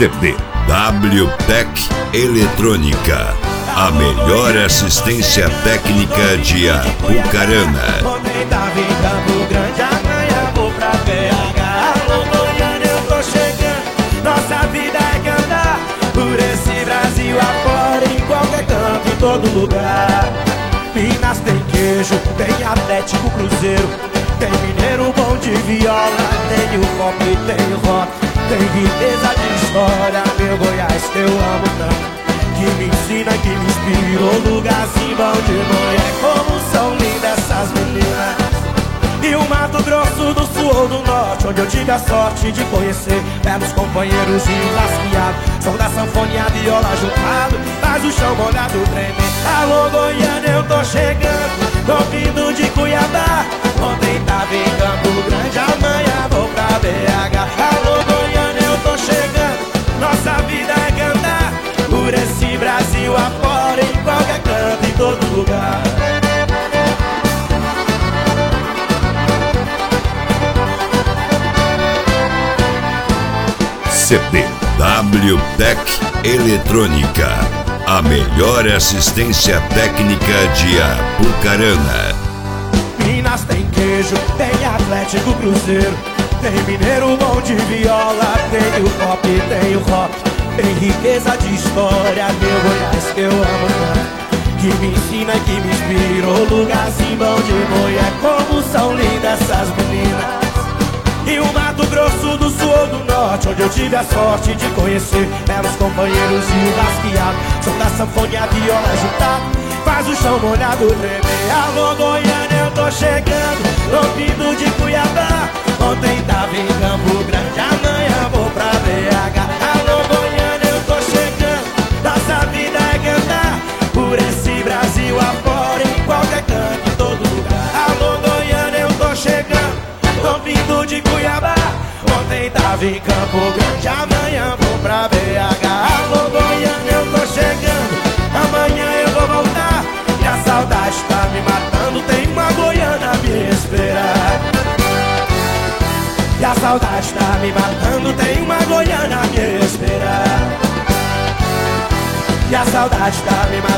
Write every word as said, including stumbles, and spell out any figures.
C D WTEC Eletrônica, a melhor assistência técnica de Apucarana. Ontem tava em Campo Grande, amanhã vou pra B H. Alô Goiânia, eu tô chegando. Nossa vida é cantar por esse Brasil afora, em qualquer canto, em todo lugar. Minas tem queijo, tem Atlético, Cruzeiro, tem mineiro bom de viola, tem o pop, tem o rock, tem riqueza de história. Meu Goiás que eu amo tanto, que me ensina, que me inspirou. Lugarzinho bom de mulher, como são lindas essas meninas. E o Mato Grosso do Sul ou do Norte, onde eu tive a sorte de conhecer belos companheiros e o lasqueado, som da sanfona e a viola juntado, faz o chão molhado tremer. Alô Goiânia, eu tô chegando, tô vindo de Cuiabá. Ontem tava em Campo Grande, amanhã vou pra B H. Alô Goiânia, eu tô chegando. Nossa vida é cantar por esse Brasil afora, em qualquer canto, em todo lugar. C D WTEC Eletrônica, a melhor assistência técnica de Apucarana. Minas tem queijo, tem Atlético, Cruzeiro, tem mineiro bom de viola, tem o pop, tem o rock, tem riqueza de história. Meu Goiás que eu amo tanto, que me ensina e que me inspirou. Lugarzinho bom de mulher, como são lindas essas meninas. E o Mato Grosso do Sul ou do Norte, onde eu tive a sorte de conhecer belos companheiros e o lasqueado, som da sanfona e a viola juntado, faz o chão molhado tremer. Alô Goiânia, eu tô chegando, tô vindo de Cuiabá. Ontem tava em Campo Grande, amanhã vou pra B H. Alô Goiânia, eu tô chegando. Nossa vida é cantar por esse Brasil afora, em qualquer canto, em todo lugar. Alô Goiânia, eu tô chegando, tô vindo de Cuiabá. Ontem tava em Campo Grande, amanhã vou pra B H. Alô Goiânia, eu tô chegando, amanhã eu vou voltar. E a saudade tá me matando, tem uma Goiânia a me esperar. E a saudade tá me matando, tem uma Goiânia a me esperar. E a saudade tá me matando.